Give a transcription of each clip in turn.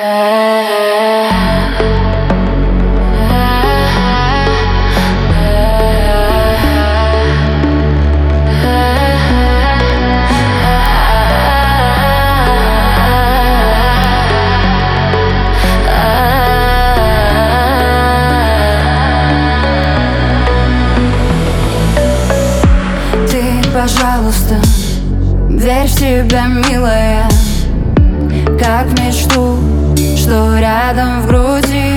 Пожалуйста, верь в себя, милая, как в мечту, что рядом в груди.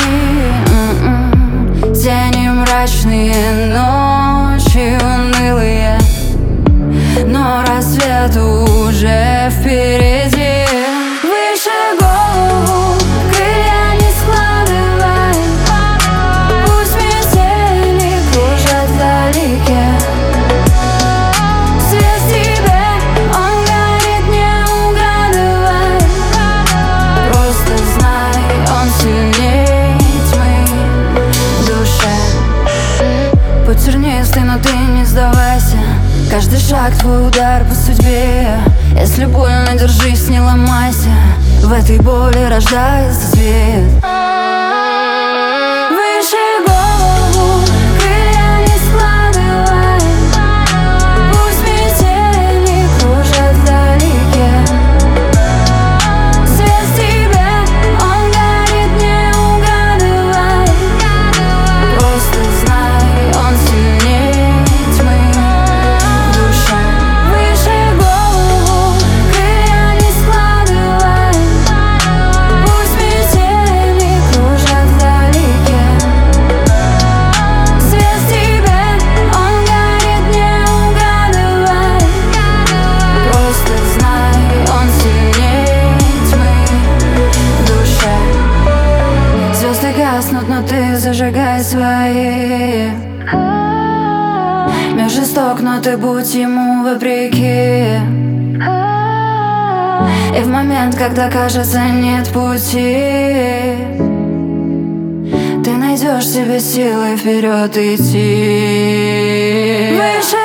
Тени мрачные, ночи унылые, но рассвет уже впереди. Выше голову крылья не складывай, пусть метели кружат вдалеке. Тернистый, но ты не сдавайся. Каждый шаг твой удар по судьбе. Если больно, держись, не ломайся. В этой боли рождается свет. Выше голову крылья не складывай, пусть метели кружат вдалеке. Свет в тебе, он горит, не угадывай. Просто знай, он сильнее тьмы в душе. Выше голову крылья не складывай, пусть метели кружат вдалеке. Свет в тебе, он горит, не угадывай. Просто знай, он сильнее тьмы в душе. Звезды гаснут, но ты зажигай свои. Мир жесток, но ты будь ему вопреки. И в момент, когда кажется нет пути, ты найдешь себе силы вперед идти. Выше